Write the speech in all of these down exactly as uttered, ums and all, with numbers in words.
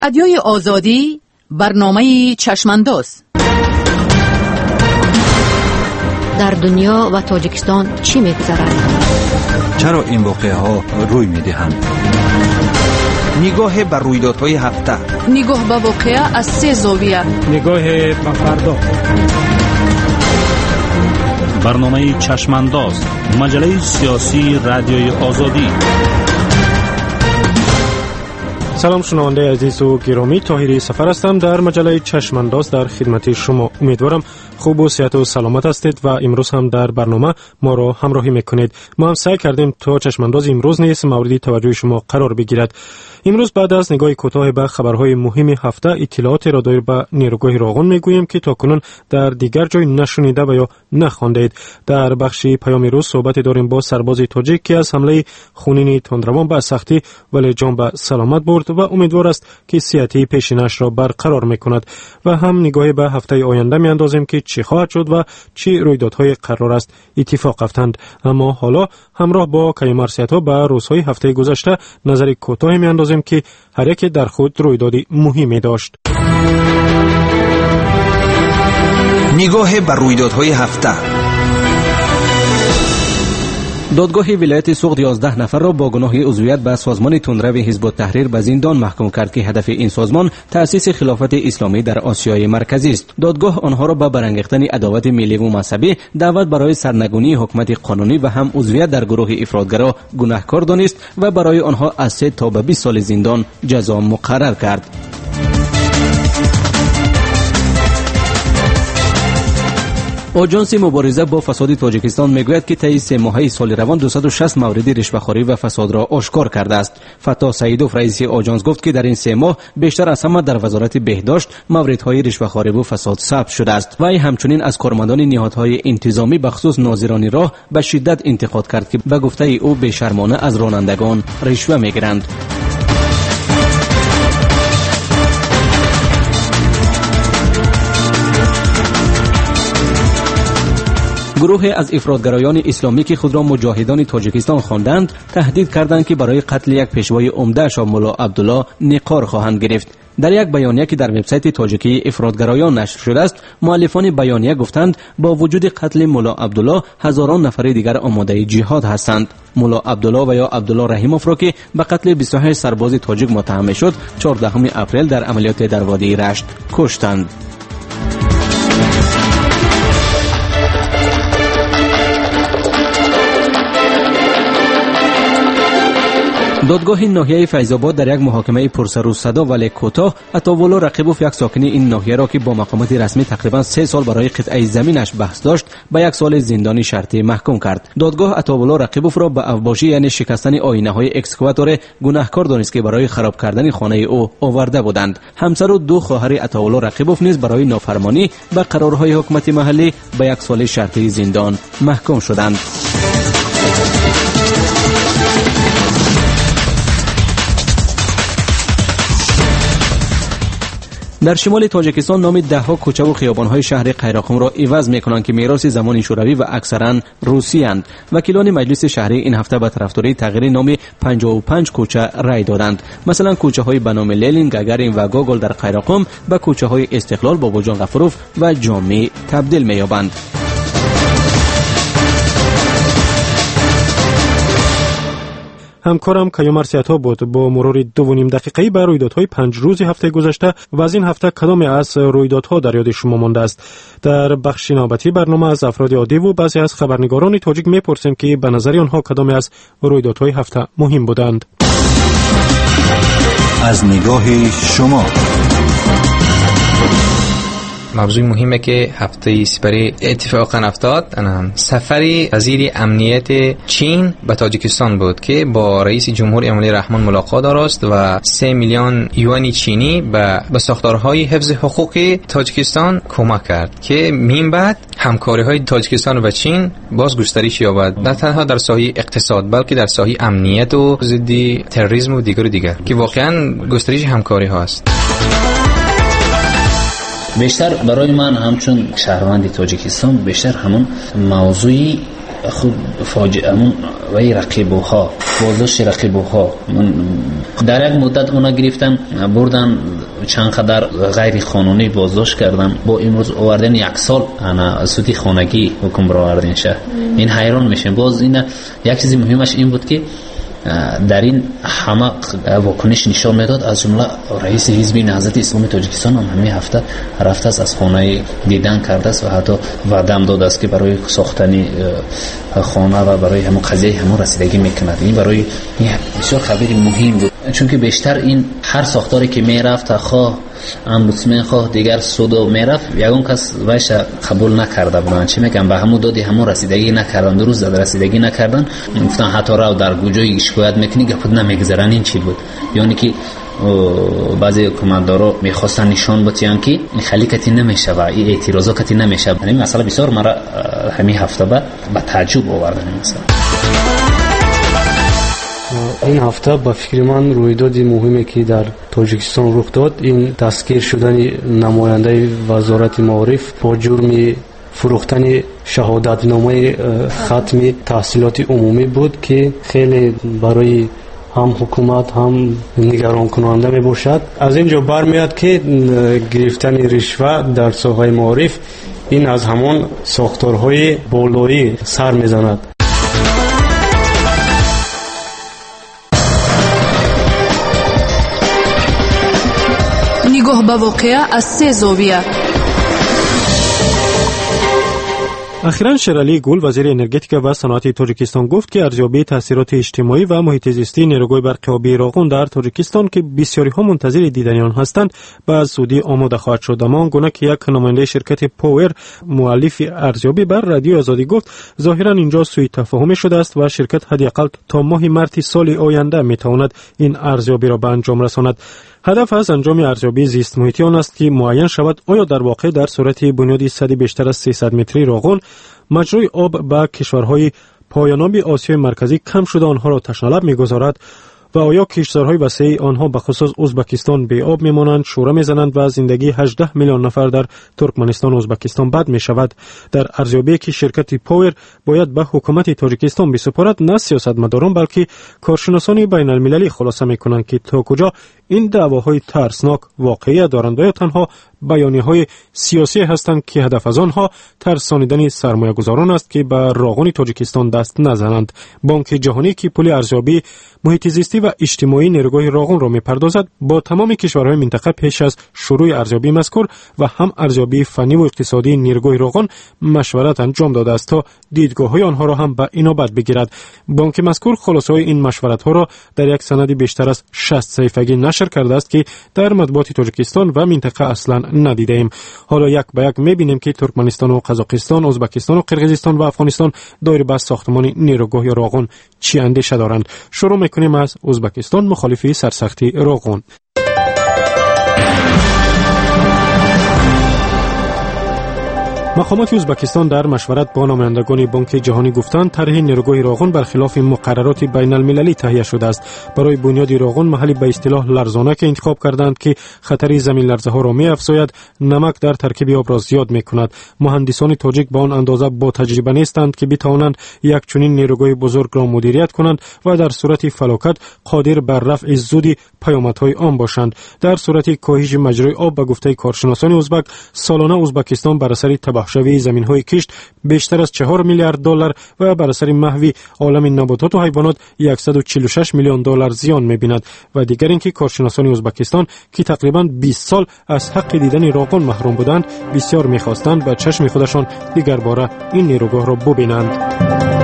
رادیوی آزادی، برنامه چشمانداز. در دنیا و تاجیکستان چی می‌گذرد؟ چرا این واقعه ها روی می‌دهند؟ نگاه بر رویدادهای هفته، نگاه به واقعه از سه زاویه، نگاه به فردا. برنامه چشمانداز، مجله سیاسی رادیوی آزادی. سلام شنونده عزیز و گرامی، طاهری سفر هستم. در مجله چشمانداز در خدمت شما. امیدوارم خوب و صحت و سلامت هستید و امروز هم در برنامه ما را همراهی میکنید. ما هم سعی کردیم تا چشمانداز امروز نیز موردی توجه شما قرار بگیرد. امروز بعد از نگاه کوتاه به خبرهای مهم هفته، اطلاعات را دایر به نیروگاه راغون میگوییم که تاکنون در دیگر جای نشنیده و یا نخواندید. در بخش پیام روز صحبت داریم با سرباز تاجیک که از حمله خونین تندروان به سختی ولی جان به سلامت برد و امیدوار است که صحتی پیشینش را برقرار میکند. و هم نگاهی به هفته آینده میاندازیم که چی خواهد شد و چی رویدادهای قرار است اتفاق افتند. اما حالا همراه با کیمرسیت ها به روزهای هفته گذشته نظری کوتاه میاندازیم که هر یک در خود رویدادی مهمی داشت. نگاه بر رویدادهای هفته. دادگاه ولایت سوخت یازده نفر را با گناه عضویت به سازمان تندرو حزب التحریر به زندان محکوم کرد که هدف این سازمان تأسیس خلافت اسلامی در آسیای مرکزی است. دادگاه آنها را به برانگیختن عداوت ملی و مذهبی، دعوت برای سرنگونی حکومت قانونی و هم عضویت در گروه افراطگرا گناهکار دانست و برای آنها از سه تا به بیست سال زندان جزا مقرر کرد. آژانس مبارزه با فساد تاجیکستان میگوید که طی سه ماهه سال روان دویست و شصت مورد رشوه‌خواری و فساد را آشکار کرده است. فتا سعیدوف رئیس آژانس گفت که در این سه ماه بیشتر از همه در وزارت بهداشت موردهای رشوه‌خواری و فساد ثبت شده است. و همچنین از کارمندان نهادهای انتظامی بخصوص ناظران راه به شدت انتقاد کرد که به گفته او بی‌شرمانه از رانندگان رشوه میگیرند. گروه از افراطگرایان اسلامی که خود را مجاهدان تاجیکستان خواندند، تهدید کردند که برای قتل یک پیشوای عمده شاه ملا عبدالله نقار خواهند گرفت. در یک بیانیه که در وبسایت تاجیکی افراطگرایان نشر شده است، مؤلفان بیانیه گفتند با وجود قتل ملا عبدالله هزاران نفر دیگر آماده جهاد هستند. ملا عبدالله و یا عبدالله رحیموف را که به قتل بیست و هشت سرباز تاجیک متهم شد، چهاردهم اپریل در عملیات در وادی رشت کشتند. دادگاه ناحیه فیض‌آباد در یک محاکمه پرسر و صدا ولی کوتاه عطاوالله رقیبوف، یک ساکن این ناحیه را که با مقامات رسمی تقریبا سه سال برای قطعه زمینش بحث داشت، به یک سال زندانی شرطی محکوم کرد. دادگاه عطاوالله رقیبوف را به اوباشی یعنی شکستن آینه‌های اکسکواتور گناهکار دانست که برای خراب کردن خانه او آورده بودند. همسر و دو خواهر عطاوالله رقیبوف نیز برای نافرمانی به قرارهای حکومت محلی به یک سال شرطی زندان محکوم شدند. در شمال تاجیکستان نام ده ها کوچه و خیابان‌های شهر قیراقم را عوض می‌کنند که میراث زمان شوروی و اکثراً روسی اند. وکیلان مجلس شهری این هفته به طرفداری تغییر نام پنجاه و پنج کوچه رأی دادند. مثلا کوچه‌های به نام لنین، گاگارین و گوگل در قیراقم به کوچه‌های استقلال، باباجان غفروف و جامع تبدیل می‌یابند. همکارم کیمرسیت ها بود. با مرور دو و نیم دقیقه‌ای بر رویدادهای پنج روز هفته گذشته و از این هفته کدام از رویدادها در یاد شما مانده است؟ در بخش نوبتی برنامه از افراد عادی و بعضی از خبرنگاران تاجیک میپرسیم که به نظر آنها کدام از رویدادهای هفته مهم بودند. از نگاه شما. موضوع مهمه که هفته سپری اتفاقا افتاد، سفری وزیر امنیت چین به تاجیکستان بود که با رئیس جمهور امامعلی رحمان ملاقات داشت و سه میلیون یوان چینی به به ساختارهای حفظ حقوق تاجیکستان کمک کرد که من بعد همکاری های تاجیکستان و چین باز گسترش یابد، نه تنها در ساحه اقتصاد بلکه در ساحه امنیت و ضد تروریسم و دیگر دیگر که واقعا گسترش همکاری هاست. بیشتر برای من همچون شهروند تاجیکستان بیشتر همون موضوعی خود فاجعه همون وی رقیبوها بازداشت رقیب‌ها. در یک مدت اونا گرفتن بردن چند قدر غیر قانونی بازداشت کردن، با امروز آوردن یک سال انا سودی خانگی حکم را آوردن شه. این حیران میشه. باز این یک چیز مهمش این بود که در این همه واکنش نشان میداد، از جمله رئیس حزب نهضت اسلامی تاجیکستان هم همین هفته رفته است، از خانه دیدن کرده است و حتی وعده هم داده است که برای ساختن خانه و برای همون قضیه همون رسیدگی میکند. این برای بسیار خبری مهم بود، چون که بیشتر این هر ساختاری که میرفت خواه امبودسمن خواه دیگر سودو میرفت، یگان کس ویش قبول نکرده بودن. چی میگن؟ به همون دادی همون رسیدگی نکردن، درست در رسیدگی نکردن. گفتن حتی راو در گوجای شکایت میکنی گفت نمیگذرن. این چی بود؟ یعنی که بعضی حکومتدارا میخواستن نشان بدن که این خالی کتی نمیشه و این اعتراضا کتی نمیشه. این مسئله بسیار مرا همین هفته بعد به تعجب آوردن. مثلا این هفته با فکر من رویدادی مهمی که در تاجیکستان رخ داد، این دستگیر شدن نماینده وزارت معارف با جرم فروختن شهادتنامه ختم تحصیلات عمومی بود که خیلی برای هم حکومت هم نگران کننده می باشد. از اینجا برمیاد که گرفتن رشوه در ساحه معارف این از همان ساختارهای بالایی سر میزند. نگاه به واقعه از سه زاویه. اخیراً شیرعلی گل وزیر انرژتیک و صنعت تاجیکستان گفت که ارزیابی تاثیرات اجتماعی و محیط زیستی نیروگاه برق آبی راغون در تاجیکستان که بسیاری ها منتظر دیدن آن هستند به زودی آماده خواهد شد. اما آنگونه که یک نماینده شرکت پاور مؤلف ارزیابی بر رادیو آزادی گفت، ظاهراً اینجا سوء تفاهم شده است و شرکت حداقل تا ماه مارس سال آینده میتواند این ارزیابی را به انجام رساند. هدف از انجام ارزیابی زیست محیطی آن است که معین شود آیا در واقع در صورت بنیادی سد بیشتر از سیصد متری راغون مجرای آب به کشورهای پایاناب آسیای مرکزی کم شده آنها را تشنه‌لب می‌گذارد و آیا کشورهای وسیع آنها به خصوص ازبکستان بی آب میمانند، شوره میزنند و زندگی هجده میلیون نفر در ترکمنستان و ازبکستان بد میشود. در ارزیابی که شرکت پاور باید به حکومت تاجیکستان بسپارد، نه سیاستمداران بلکه کارشناسان بین المللی خلاصه میکنند که تا کجا این دعواهای ترسناک واقعیت دارند و یا تنها بیانیه‌های سیاسی هستند که هدف از آنها ترسانیدن سرمایه‌گذاران است که به راغون تاجیکستان دست نزنند. بانک جهانی که پول ارزیابی محیط زیستی و اجتماعی نیروگاه راغون را می‌پردازد، با تمام کشورهای منطقه پیش از شروع ارزیابی مذکور و هم ارزیابی فنی و اقتصادی نیروگاه راغون مشورت انجام داده است تا دیدگاه‌های آنها را هم به اینابت بگیرد. بانک مذکور خلاصه‌های این مشورت‌ها را در یک سند بیشتر از شصت صفحه‌ای نشر کرده است که در مطبوعات تاجیکستان و منطقه اصلاً ندیده ایم. حالا یک به یک می‌بینیم که ترکمنستان و قزاقستان، ازبکستان و قرقیزستان و افغانستان دایر به ساختمان نیروگاه راغون چی اندیشه دارند. شروع می‌کنیم از ازبکستان، مخالفی سرسختی راغون. مقامات ازبکستان در مشورت با نمایندگان بانک جهانی گفتند طرح نیروگاه راغون برخلاف مقررات بین المللی تهیه شده است. برای بنیاد راغون محلی به اصطلاح لرزانه که انتخاب کردند که خطر زمین لرزه ها را می افزاید، نمک در ترکیب آب را زیاد می کند. مهندسان تاجیک با آن اندازه با تجربه نیستند که بتوانند یک چنین نیروگاه بزرگ را مدیریت کنند و در صورت فلاکت قادر بر رفع زودی پیامدهای آن باشند. در صورت کاهش مجرای آب به گفته کارشناسان ازبک، سالانه ازبکستان بر اثر تباهشوی زمین‌های کشت بیشتر از چهار میلیارد دلار و بر اثر محو عالم نباتات و حیوانات صد و چهل و شش میلیون دلار زیان می‌بیند. و دیگر اینکه کارشناسان ازبکستان که تقریباً بیست سال از حق دیدن راغون محروم بودند، بسیار می‌خواستند به چشم خودشان دیگر باره این نیروگاه را ببینند.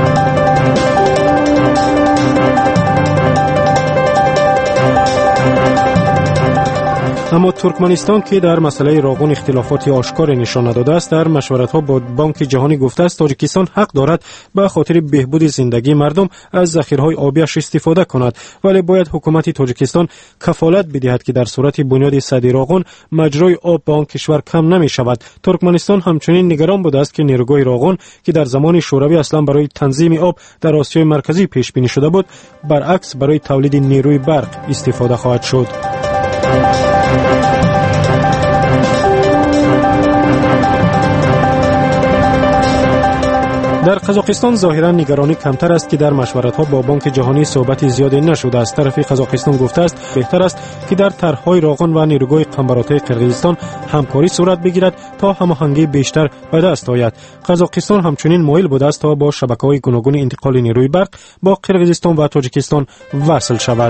اما ترکمنستان که در مسئله راغون اختلافات آشکار نشان نداده است، در مشورت‌ها با بانک جهانی گفته است تاجیکستان حق دارد به خاطر بهبود زندگی مردم از ذخیره‌های آبیش استفاده کند، ولی باید حکومت تاجیکستان کفالت بدهد که در صورت بنیاد سد راغون مجرای آب به آن کشور کم نمی‌شود. ترکمنستان همچنین نگران بوده است که نیروگاه راغون که در زمان شوروی اصلا برای تنظیم آب در آسیای مرکزی پیش بینی شده بود، برعکس برای تولید نیروی برق استفاده خواهد شد. در قزاقستان ظاهرا نگرانی کمتر است که در مشورت‌ها با بانک جهانی صحبت زیادی نشده است. طرف قزاقستان گفته است بهتر است که در طرح‌های راغون و نیروگاه قنبرات‌های قرقیزستان همکاری صورت بگیرد تا هماهنگی بیشتر به دست آید. قزاقستان همچنین مایل بوده است تا با شبکه‌های گوناگون انتقال نیروی برق با قرقیزستان و تاجیکستان وصل شود.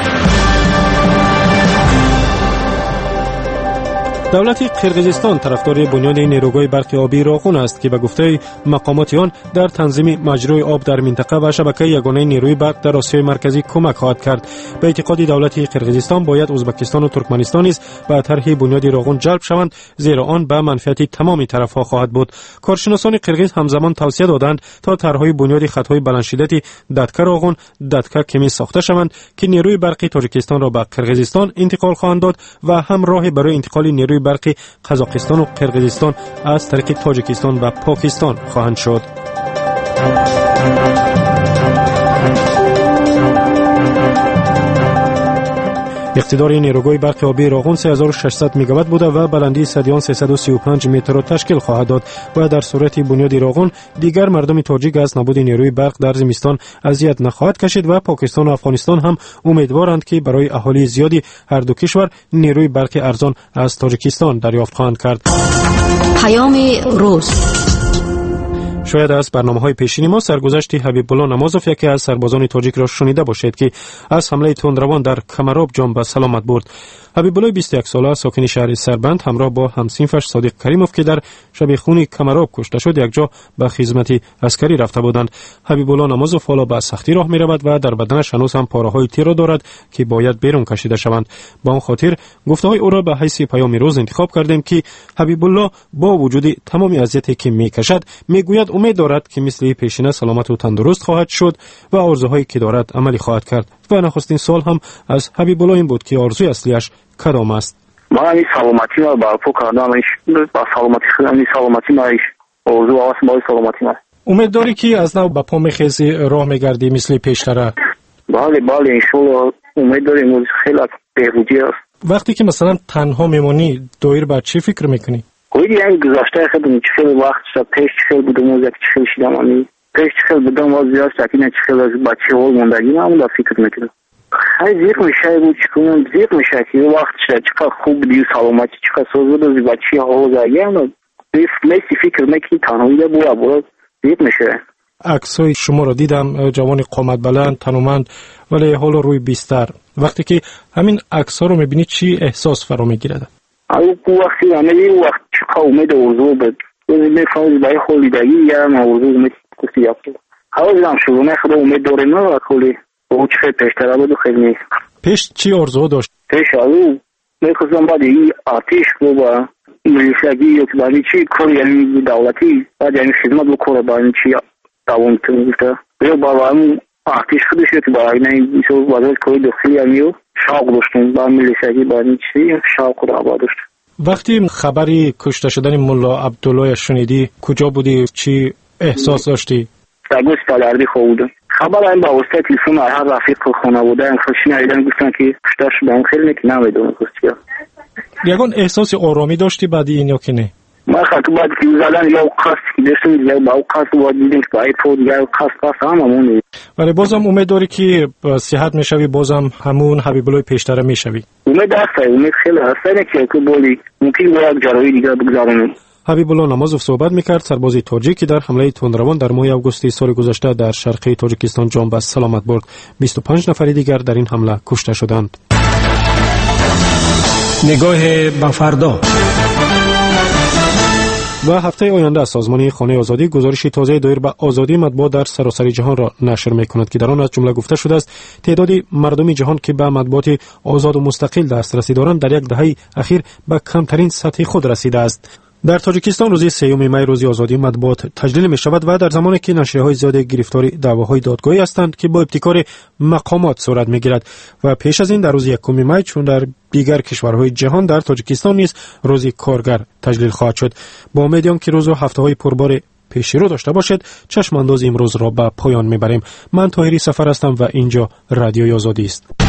دولت قرقیزستان طرفدار بنیاد نیروگاه برق آبی راغون است که به گفته مقامات آن در تنظیم مجرای آب در منطقه و شبکه یگانه نیروی برق در آسیای مرکزی کمک خواهد کرد. به اعتقاد دولت قرقیزستان باید ازبکستان و ترکمنستان نیز به طرح بنیاد راغون جلب شوند، زیرا آن به منفعت تمام طرفها خواهد بود. کارشناسان قرقیز همزمان توصیه دادند تا طرحهای بنیاد خطهای بلندشدتی ددکه راغون، ددکه کمی ساخته شوند که نیروی برقی تاجیکستان را به قرقیزستان انتقال خواهند داد و هم راه برای انتقال نیروی برقی قزاقستان و قرقیزستان از طریق تاجیکستان و پاکستان خواهند شد. اقتدار نیروگاه برق آبی راغون سه هزار و ششصد مگاوات بوده و بلندی سدیان سیصد و سی و پنج متر را تشکیل خواهد داد و در صورت بنیاد راغون دیگر مردم تاجیک از نبود نیروی برق در زمستان اذیت نخواهد کشید و پاکستان و افغانستان هم امیدوارند که برای اهالی زیادی هر دو کشور نیروی برق ارزان از تاجیکستان دریافت خواهند کرد. پیام روز. شاید از برنامه‌های پیشینی ما سرگذشت حبیب الله نمازوف یکی از سربازان تاجیک را شنیده باشید که از حمله تندروان در کمراب جان به سلامت برد. حبیب الله بیست و یک ساله ساکن شهر سربند همراه با همسینفش صادق کریموف که در شبیخون کمراب کشته شد یک جا به خدمت عسکری رفته بودند. حبیب الله نمازوف حالا به سختی راه می‌رود و در بدنش هنوز هم پاره‌های تیر را دارد که باید بیرون کشیده شوند. با آن خاطر گفته‌های او را به حیث پیام روز انتخاب کردیم که حبیب الله با وجود تمام اذیتی که می‌کشد میگوید امید دارد که مثل پیشینه سلامت و تندرست خواهد شد و آرزوهایی که دارد عملی خواهد کرد. و نخستین سوال هم از حبیب الله این بود که آرزوی اصلیش کدام است؟ من این سلامتی را برپا کردم، با سلامتی خودم این سلامتی ما آرزو است، با سلامتی ما. امید داری که از نو به پا میخیزی راه میگردی مثل پیشتره؟ بله بله انشالله امید داریم، خیلی بهبودی است. وقتی که مثلا تنها میمونی دایر بر چی فکر میکنی؟ خیلی یعنی گذشته خیلی خیلی وقت شد، پیش خیلی بودم و یک خیلی شدم آنی پیش خیلی بودم و زیاد ساکن خیلی از بچه ها موندگی من اون فکر میکنم. خیلی زیاد میشه بود چون زیاد میشه که وقت شد چقدر خوب بودی سلامتی چقدر سوزه داشتی بچه ها زاگی هم میسی فکر میکنی تنهایی ده بود بود زیاد میشه. عکسای شما را دیدم، جوان قامت بلند تنومند ولی حالا روی بیستر. وقتی که همین عکس‌ها رو میبینی چی احساس فرا میگیرد؟ او وقتی همه وقت چقدر امید آرزو بود میفهمید برای خالیدگی یا آرزو امید کسی یافت. حالا هم شروع خدا امید داره نه کلی او چه پیشتر بود خیلی نیست. پیش چی آرزو داشت؟ پیش آلو میخواستم بعد این آتش رو با ملیشگی یا که برای چی کاری یعنی دولتی بعد یعنی خدمت بکنه برای چی دوام کنید یا با همون آتش خودش که برای این وزارت کاری داخلی همیو شوق داشتیم با ملیشگی برای چی شوق رو آباد داشت. وقتی خبری کشته شدن ملا عبدالله شنیدی کجا بودی؟ چی احساس داشتی؟ در گوش تالردی خواه بودم. خبر هم با واسطه تلفن هر رفیق خانه بودن خوشی ندیدن گفتن که کشته شدن خیلی نکی نمیدونم کشتی ها. یکان احساس آرامی داشتی بعدی این یا که نه؟ من خواهد بعد که زدن یا قصد که داشتم یا با قصد باید دیدیم که باید پود یا قصد قصد هم همونی. ولی بازم امید داری که صحت میشوی بازم همون حبیب الله پیشتره میشوی؟ امید هسته امید خیلی هسته نکیه که بولی ممکن باید جراحی دیگر بگذارم. حبیب الله نمازوف صحبت میکرد، سرباز تاجیک که در حمله تندروان در ماه آگوست سال گذشته در شرقی تاجیکستان جان به سلامت برد. بیست و پنج نفر دیگر در این حمله کشته شدند. نگاه به فردا. و هفته آینده از سازمان خانه آزادی گزارشی تازه دایر به آزادی مطبوعات در سراسر جهان را نشر می‌کند که در آن از جمله گفته شده است تعدادی مردم جهان که به مطبوعات آزاد و مستقل دسترسی دارند در یک دهه اخیر به کمترین سطح خود رسیده است. در تاجیکستان روز سوم می روز آزادی مطبوعات تجلیل می شود و در زمانی که نشریه‌های زیاد گرفتار دعواهای دادگاهی هستند که با ابتکار مقامات صورت می‌گیرد و پیش از این در روز یکم می چون در دیگر کشورهای جهان در تاجیکستان نیز روز کارگر تجلیل خواهد شد. با امید که روز و هفته‌های پربار پیشی رو داشته باشد چشم انداز امروز را به پایان می‌بریم. من طاهری سفر هستم و اینجا رادیوی آزادی است.